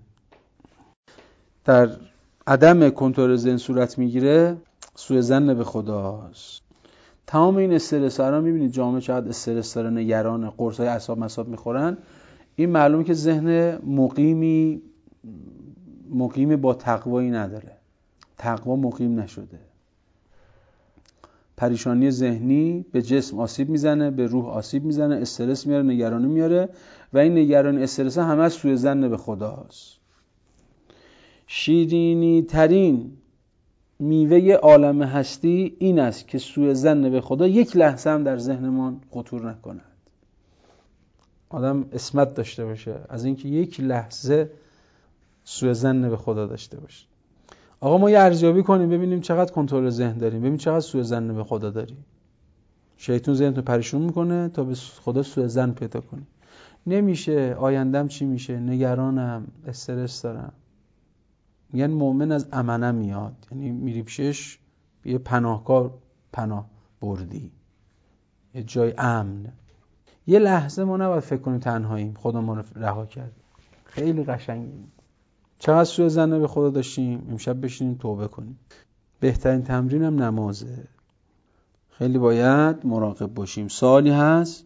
[SPEAKER 1] در عدم کنترل ذهن صورت میگیره سوء ظن به خداست. تمام این استرس ها رو میبینید جامعه چقدر استرس داره، نگران، قرصای اعصاب مصاب میخورن. این معلومه که ذهن مقیم با تقوایی نداره، تقوا مقیم نشده. پریشانی ذهنی به جسم آسیب میزنه، به روح آسیب میزنه، استرس میاره، نگرانی میاره و این نگرانی استرس همه از سوء ظن به خداست. شیرینی ترین میوه عالم هستی این است که سوء ظن به خدا یک لحظه هم در ذهنمان خطور نکند. آدم عصمت داشته باشه از اینکه یک لحظه سوء ظن به خدا داشته باشه. آقا ما یه ارزیابی کنیم ببینیم چقدر کنترل ذهن داریم، ببینیم چقدر سوء ظن به خدا داریم. شیطان ذهنتو پریشون میکنه تا به خدا سوء ظن پیدا کنی. نمیشه، آیندم چی میشه، نگرانم، استرس دارم. میگن مؤمن از امنه میاد، یعنی میری پیشش یه پناهگاه پناه بردی، یه جای امن. یه لحظه ما نباید فکر کنیم تنهاییم، خدا ما رو رها کرد. خیلی قشنگه. چقدر سوء ظن به خدا داشتیم، امشب بشینیم توبه کنیم. بهترین تمرین هم نمازه. خیلی باید مراقب باشیم. سوالی هست؟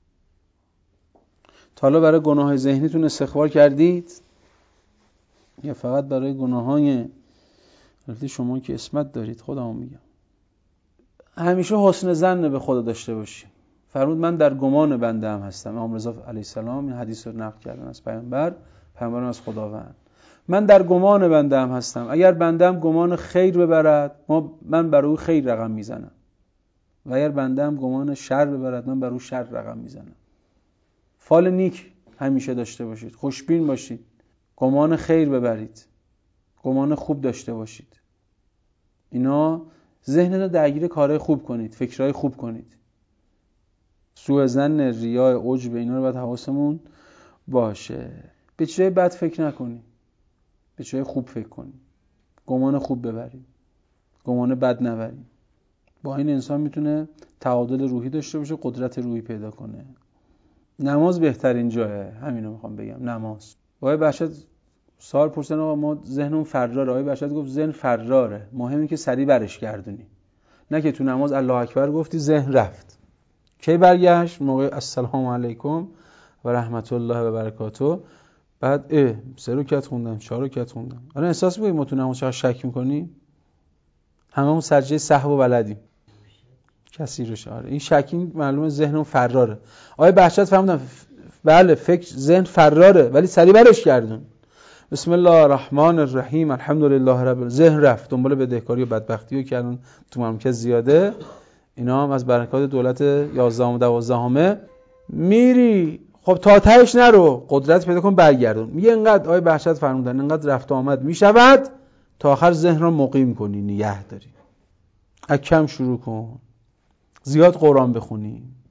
[SPEAKER 1] تا حالا برای گناه ذهنیتون استغفار کردید؟ یا فقط برای گناههای البته شما که عصمت دارید، خودمو میگم. همیشه حسن ظن به خدا داشته باشیم. فرمود من در گمان بنده هم هستم. امام رضا علیه السلام این حدیث رو نقل کردن از پیامبر از خداوند. من در گمان بنده هم هستم. اگر بنده‌ام گمان خیر ببرد، من بر او خیر رقم میزنم. و اگر بنده‌ام گمان شر ببرد، من بر او شر رقم میزنم. فال نیک همیشه داشته باشید. خوشبین باشید. گمان خیر ببرید. گمان خوب داشته باشید. اینا ذهن رو درگیر کارهای خوب کنید، فکرهای خوب کنید. سوء ظن، ریاء، عجب اینا رو باید حواسمون باشه. به چیزای بد فکر نکنید. به چیزای خوب فکر کنید. گمان خوب ببرید. گمان بد نبرید. با این انسان میتونه تعادل روحی داشته باشه، قدرت روحی پیدا کنه. نماز بهترین جایه. همینو میخوام بگم. نماز. آقای بهشت سوال پرسیدن آقا ما ذهنمون فراره. آقای بهشت گفت ذهن فراره، مهمه که سریع برش گردونی. نه که تو نماز الله اکبر گفتی ذهن رفت. کی برگشت؟ موقع السلام علیکم و رحمت الله و برکاته. بعد 3 رکعت خوندم، 4 رکعت خوندم. الان احساس می‌کنی ما تو نماز چقدر شک می‌کنیم؟ هممون سجده سهو بلدیم. کسی رو شاره. این شکین معلومه ذهنم فراره. آقای بهشت فهمیدم بله فکر ذهن فراره ولی سریع برش گردون. بسم الله الرحمن الرحیم الحمدلله رب العالمین. ذهن رفت دنبال بدهکاری و بدبختی و که الان تو مملکت زیاده. اینا هم از برکات دولت 11 و 12 میری. خب تا تهش نرو، قدرت پیدا کن برگردون. میگه انقدر آقای بهشت فرمودن انقدر رفت آمد میشود تا آخر ذهن رو مقیم کنی، نگه داری. از کم شروع کن. زیاد قرآن بخونی.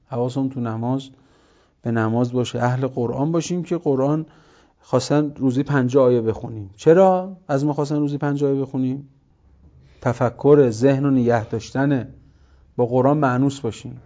[SPEAKER 1] حواسمون تو نماز به نماز باشه، اهل قرآن باشیم که قرآن خواستن روزی 50 آیه بخونیم. چرا از ما خواستن روزی 50 آیه بخونیم؟ تفکر ذهن و نگه داشتن با قرآن مانوس باشیم،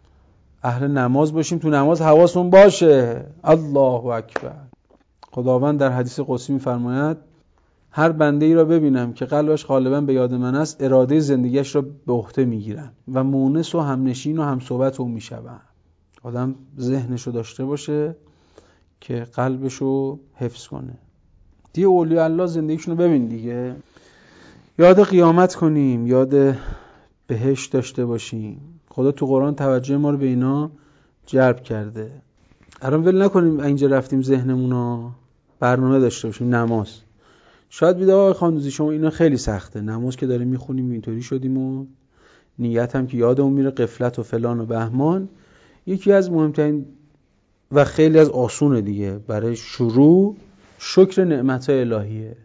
[SPEAKER 1] اهل نماز باشیم، تو نماز حواسمون باشه. الله اکبر. خداوند در حدیث قدسی می‌فرماید هر بنده ای را ببینم که قلبش غالبا به یاد من است، اراده زندگیش را به عهده میگیرم و مونس و همنشین و همصحبت او میشوم. آدم ذهنش رو داشته باشه که قلبش رو حفظ کنه. دیگه اولیاء الله زندگیشون رو ببین دیگه، یاد قیامت کنیم، یاد بهشت داشته باشیم. خدا تو قرآن توجه ما رو به اینا جلب کرده. الان ول نکنیم اینجا رفتیم ذهنمون رو برنامه داشته باشیم. نماز شاید بیده آقای خاندوزی شما اینا خیلی سخته، نماز که داریم میخونیم اینطوری شدیم و نیت هم که یادمون میره غفلت و فلان و بهمان. یکی از مهمترین و خیلی از آسونه دیگه برای شروع شکر نعمت‌های الهیه.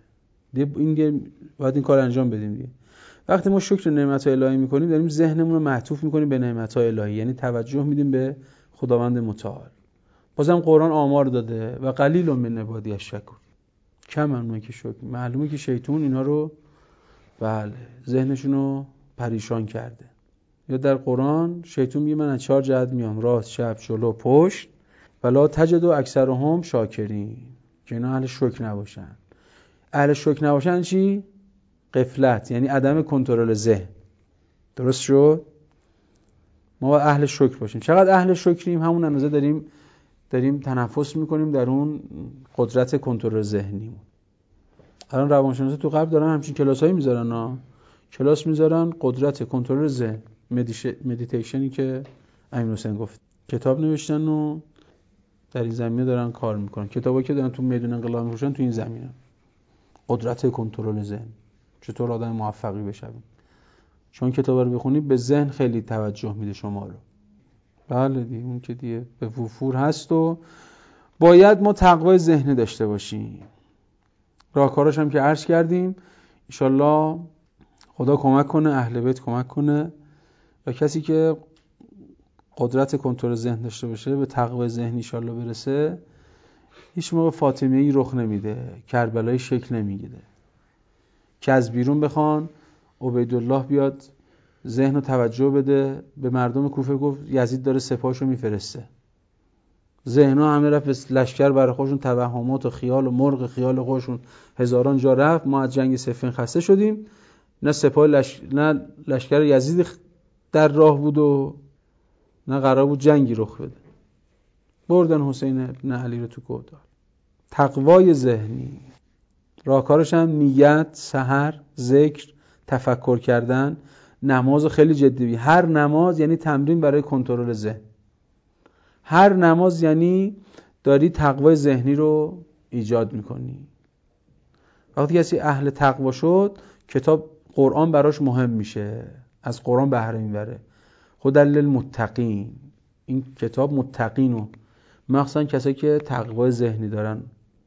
[SPEAKER 1] این باید این کار انجام بدیم دیگه. وقتی ما شکر نعمت‌های الهی میکنیم داریم ذهنمون رو معطوف میکنیم به نعمت‌های الهی، یعنی توجه میدیم به خداوند متعال. بازم قرآن آمار داده و قلیل من عبادی الشکور، کم اونایی که شکر. معلومه که شیطان اینا رو بله ذهنشون رو پریشان کرده. یا در قرآن شیطان میگه من از 4 جهت میام، راست، چپ، جلو، پشت، ولا تجد اکثرهم شاکرین، که اینا اهل شکر نباشن. اهل شکر نباشن چی؟ غفلت، یعنی عدم کنترل ذهن. درست شد؟ ما باید اهل شکر باشیم. چقدر اهل شکریم همون اندازه داریم تنفس میکنیم در اون قدرت کنترل ذهنیمون. الان روانشناسا تو قلب دارن همچین کلاسایی میذارن، کلاس میذارن قدرت کنترل ذهن، مدیتیشنی که امین حسین گفت. کتاب نوشتن و در این زمینه دارن کار میکنن. کتابایی که دارن تو میدون انقلاب میفروشن تو این زمینه، قدرت کنترل ذهن، چطور آدم موفقی بشویم. چون کتابا رو بخونید به ذهن خیلی توجه میده شما رو. بله دیگه اون که دیگه به وفور هست و باید ما تقوای ذهنی داشته باشیم. راهکاراش هم که عرض کردیم، ان شاءالله خدا کمک کنه، اهل بیت کمک کنه و کسی که قدرت کنترل ذهن داشته باشه به تقوای ذهنی ان شاءالله برسه، هیچ موقع فاطمیه‌ای رخ نمیده، کربلایی شکل نمیگیره که از بیرون بخوان عبیدالله بیاد ذهن و توجه بده. به مردم کوفه گفت یزید داره سپاهشو میفرسته، ذهن‌ها همه رفت لشکر برای خودشون توهمات و خیال و مرغ خیال خودشون هزاران جا رفت. ما از جنگ صفین خسته شدیم، نه سپاه نه لشکر یزید در راه بود و نه قرار بود جنگی رخ بده. بردن حسین ابن علی رو تو گودال. تقوای ذهنی راهکارش هم نیت، سحر، ذکر، تفکر کردن، نماز خیلی جدی. هر نماز یعنی تمرین برای کنترل ذهن. هر نماز یعنی داری تقوای ذهنی رو ایجاد میکنی. وقتی کسی اهل تقوا شد کتاب قرآن براش مهم میشه، از قرآن بهره میبره. هدی للمتقین، این کتاب متقینو، مخصوصا کسایی که تقوای ذهنی دارن.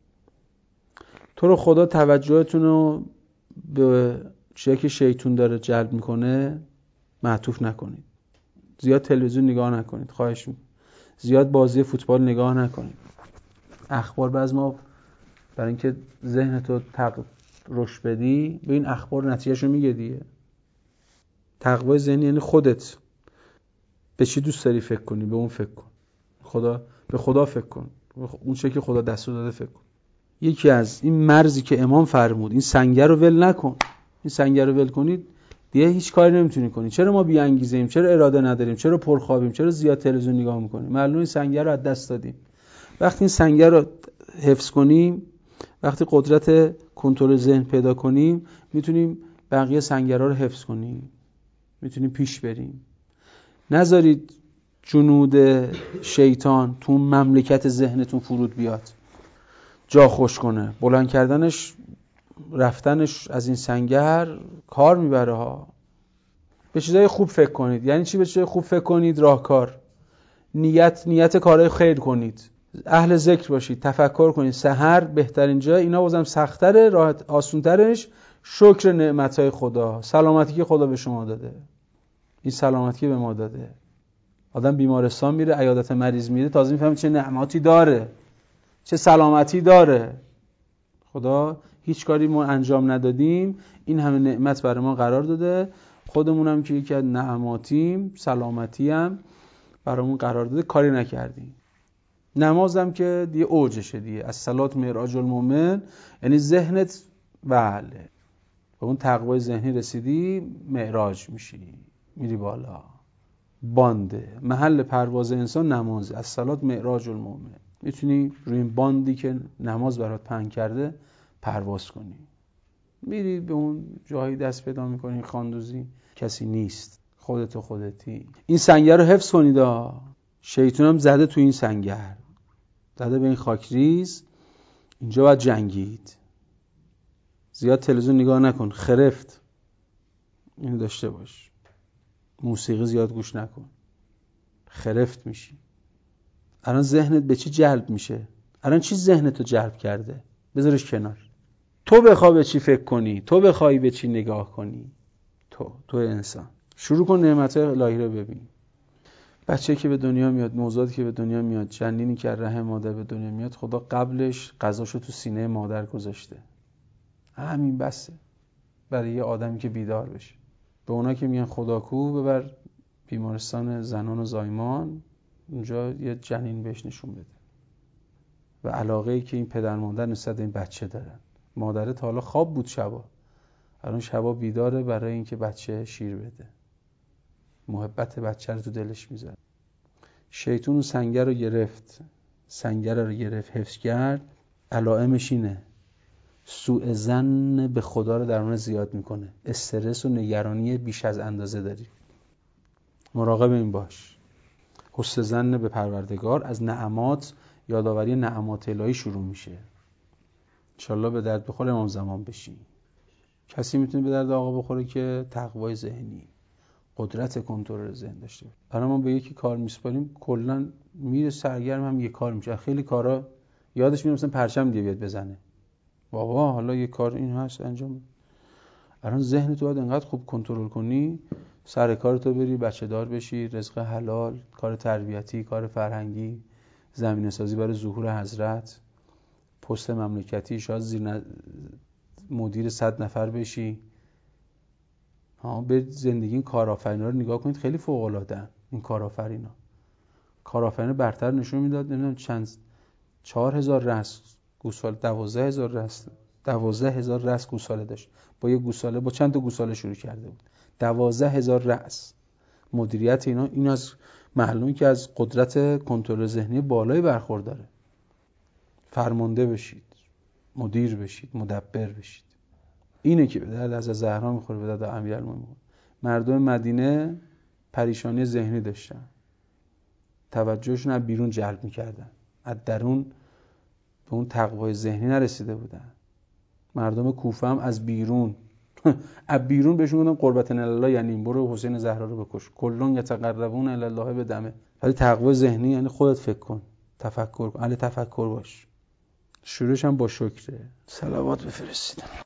[SPEAKER 1] تو رو خدا توجهتون رو به چیزی که شیطان داره جلب میکنه معطوف نکنید. زیاد تلویزیون نگاه نکنید، خواهش میکنم. زیاد بازی فوتبال نگاه نکنید. اخبار باز ما برای اینکه ذهنتو رشد بدی به این اخبار نتیجهشو میگه دیگه. تقوای ذهنی یعنی خودت به چی دوست داری فکر کنی، به اون فکر کن. به خدا فکر کن، اون چیزی که خدا دستور داده فکر کن. یکی از این مرزی که امام فرمود، این سنگر رو ول نکن. این سنگر رو ول کنید دیگه هیچ کاری نمیتونی کنی. چرا ما بی انگیزه ایم؟ چرا اراده نداریم؟ چرا پرخوابیم؟ چرا زیاد تلویزیون نگاه میکنیم؟ معلومه این سنگر رو از دست دادیم. وقتی این سنگر رو حفظ کنیم، وقتی قدرت کنترل ذهن پیدا کنیم، میتونیم بقیه سنگرها رو حفظ کنیم، میتونیم پیش بریم. نذارید جنود شیطان تو مملکت ذهنتون فرود بیاد، جا خوش کنه. بلند کردنش، رفتنش از این سنگر کار میبره ها. به چیزای خوب فکر کنید. یعنی چی به چیزای خوب فکر کنید؟ راهکار. نیت کارهای خیر کنید. اهل ذکر باشید، تفکر کنید. سحر بهترین جای، اینا بازم سخت‌تره، راحت آسان‌ترش شکر نعمت‌های خدا، سلامتی که خدا به شما داده. این سلامتی به ما داده. آدم بیمارستان میره، عیادت مریض میره، تازه میفهمه چه نعماتی داره، چه سلامتی داره. خدا هیچ کاری ما انجام ندادیم، این همه نعمت برای ما قرار داده. خودمونم که یکی از نعماتیم، سلامتی هم برامون قرار داده، کاری نکردیم. نمازم که دیگه اوجشه دیگه، از صلات معراج المؤمن، یعنی ذهنت بله به اون تقوای ذهنی رسیدی، معراج میشی، میری بالا. بانده محل پرواز انسان نمازه، از صلات معراج المؤمن. میتونی روی این باندی که نماز برات پهن کرده پرواز کنی، میری به اون جایی دست پیدا میکنی. خواندوزی کسی نیست، خودت و خودتی. این سنگر رو حفظ کنید. شیطان هم زده تو این سنگر، زده به این خاکریز. اینجا باید جنگید. زیاد تلویزیون نگاه نکن، خرفت اینو داشته باش. موسیقی زیاد گوش نکن، خرفت میشی. الان ذهنت به چی جلب میشه؟ الان چی ذهنتو جلب کرده؟ بذارش کنار. تو بخوای به چی فکر کنی، تو بخوای به چی نگاه کنی، تو انسان شروع کن نعمتهای الهی رو ببین. بچه‌ای که به دنیا میاد، نوزادی که به دنیا میاد، جنینی که رحم مادر به دنیا میاد، خدا قبلش غذاشو تو سینه مادر گذاشته. همین بسه برای یه آدمی که بیدار بشه. به اونا که میگن خدا کو، ببر بیمارستان زنان و زایمان، اونجا یه جنین بهش نشون بده. و علاقه‌ای که این پدر مادر نسبت به این بچه دارن. مادره تا حالا خواب بود شبا، الان شبا بیداره برای اینکه بچه شیر بده. محبت بچه رو تو دلش میذاره. شیطان سنگر رو گرفت، سنگر رو گرفت، حفظ کرد. علائمش اینه: سوء ظن به خدا رو درون زیاد میکنه، استرس و نگرانی بیش از اندازه داری. مراقب این باش. حسن ظن به پروردگار از نعمات، یادآوری نعمات الهی شروع میشه. انشالله به درد بخوره امام زمان بشی. کسی میتونه به درد آقا بخوره که تقوای ذهنی، قدرت کنترل ذهن داشته. برای ما به یکی کار میسپاریم، کلا میره سرگرم هم یه کار میشه. خیلی کارا یادش میاد، مثلا پرچم دیگه بیاد بزنه، بابا حالا یه کار این هست انجام. الان ذهن تو باید انقدر خوب کنترل کنی، سر کارتو بری، بچه دار بشی، رزق حلال، کار تربیتی، کار فرهنگی، زمینه سازی برای ظهور حضرت، پست مملکتی، شاید مدیر 100 نفر بشی. به زندگی این کارآفرینا رو نگاه کنید، خیلی فوق العاده این کارآفرینا. کارآفرین برتر نشون میداد، نمیدونم چند 4000 رأس گوساله، 12000 رأس گوساله داشت. با یه گوساله، با چند تا گوساله شروع کرده بود. 12000 رأس. مدیریت اینا، این از معلومه که از قدرت کنترل ذهنی بالایی برخورداره. فرمانده بشید، مدیر بشید، مدبر بشید. اینه که به درد از زهرا میخوره، به درد امیرالمومنین. مردم مدینه پریشانی ذهنی داشتن، توجهشون از بیرون جلب میکردن، از درون به اون تقوای ذهنی نرسیده بودن. مردم کوفه هم از بیرون از بیرون بهشون گفتن قربتن الله، یعنی برو حسین زهرا رو بکش، کلون یتقربون الی الله بدمه. ولی تقوای ذهنی یعنی خودت فکر کن، تفکر کن، اهل تفکر باش. شروعش هم با شکره. صلوات بفرستید.